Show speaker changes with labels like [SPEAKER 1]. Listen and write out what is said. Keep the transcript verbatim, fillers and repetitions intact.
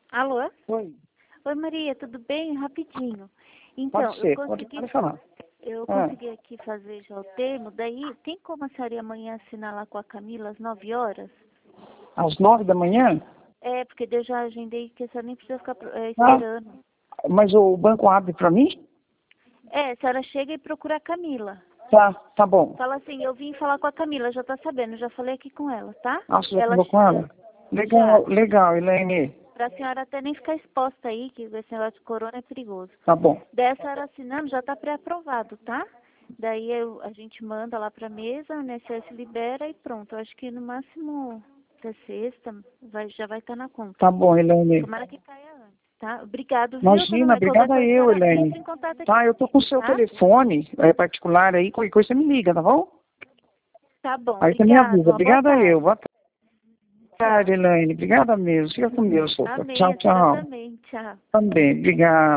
[SPEAKER 1] Alô?
[SPEAKER 2] Oi.
[SPEAKER 1] Oi, Maria, tudo bem? Rapidinho. Então,
[SPEAKER 2] Pode ser,
[SPEAKER 1] eu
[SPEAKER 2] pode,
[SPEAKER 1] consegui,
[SPEAKER 2] pode falar.
[SPEAKER 1] eu
[SPEAKER 2] Ah.
[SPEAKER 1] consegui aqui fazer já o termo, daí tem como a senhora ir amanhã assinar lá com a Camila às nove horas?
[SPEAKER 2] Às nove da manhã?
[SPEAKER 1] É, porque eu já agendei que a senhora nem precisa ficar é,
[SPEAKER 2] Ah,
[SPEAKER 1] esperando.
[SPEAKER 2] mas o banco abre para mim?
[SPEAKER 1] É, a senhora chega e procura a Camila.
[SPEAKER 2] Tá, tá bom.
[SPEAKER 1] Fala assim, eu vim falar com a Camila, já tá sabendo, já falei aqui com ela, tá?
[SPEAKER 2] Ah, você já
[SPEAKER 1] Ela
[SPEAKER 2] falou com ela?
[SPEAKER 1] chega
[SPEAKER 2] Legal,
[SPEAKER 1] já.
[SPEAKER 2] legal, Elaine.
[SPEAKER 1] Pra senhora até nem ficar exposta aí, que esse negócio de corona é perigoso.
[SPEAKER 2] Tá bom.
[SPEAKER 1] Daí a senhora assinando, já tá pré-aprovado, tá? Daí eu, a gente manda lá pra mesa, o I N S S libera e pronto. Eu acho que no máximo até sexta vai, já vai estar na conta.
[SPEAKER 2] Tá bom, Elaine.
[SPEAKER 1] Tomara que caia antes, tá? Obrigado, viu, dona
[SPEAKER 2] Imagina,
[SPEAKER 1] Maria? Qualquer
[SPEAKER 2] obrigada
[SPEAKER 1] coisa, a
[SPEAKER 2] eu,
[SPEAKER 1] senhora
[SPEAKER 2] Elaine.
[SPEAKER 1] entra em contato aqui
[SPEAKER 2] Tá, eu tô com o seu
[SPEAKER 1] tá?
[SPEAKER 2] telefone é, particular aí, qualquer coisa você me liga, tá bom?
[SPEAKER 1] Tá bom,
[SPEAKER 2] Aí você me
[SPEAKER 1] obrigado.
[SPEAKER 2] avisa.
[SPEAKER 1] Uma boa
[SPEAKER 2] Obrigada
[SPEAKER 1] tarde.
[SPEAKER 2] eu. Boa tarde, Elaine. Obrigada mesmo. Fica com Deus, sopa.
[SPEAKER 1] Amém,
[SPEAKER 2] Tchau,
[SPEAKER 1] a senhora
[SPEAKER 2] tchau.
[SPEAKER 1] também. Tchau.
[SPEAKER 2] Também, obrigada.